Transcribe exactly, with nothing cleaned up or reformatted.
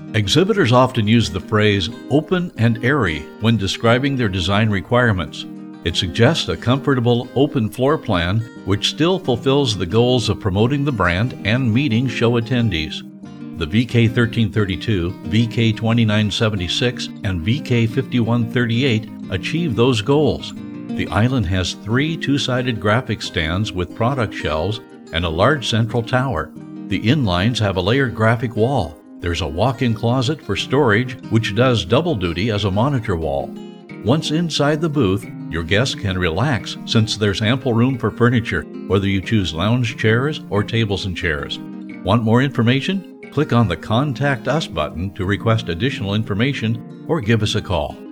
Exhibitors often use the phrase open and airy when describing their design requirements. It suggests a comfortable, open floor plan which still fulfills the goals of promoting the brand and meeting show attendees. The V K thirteen thirty-two, V K twenty-nine seventy-six, and V K fifty-one thirty-eight achieve those goals. The Island has three two-sided graphic stands with product shelves and a large central tower. The inlines have a layered graphic wall. There's a walk-in closet for storage, which does double duty as a monitor wall. Once inside the booth, your guests can relax since there's ample room for furniture, whether you choose lounge chairs or tables and chairs. Want more information? Click on the Contact Us button to request additional information or give us a call.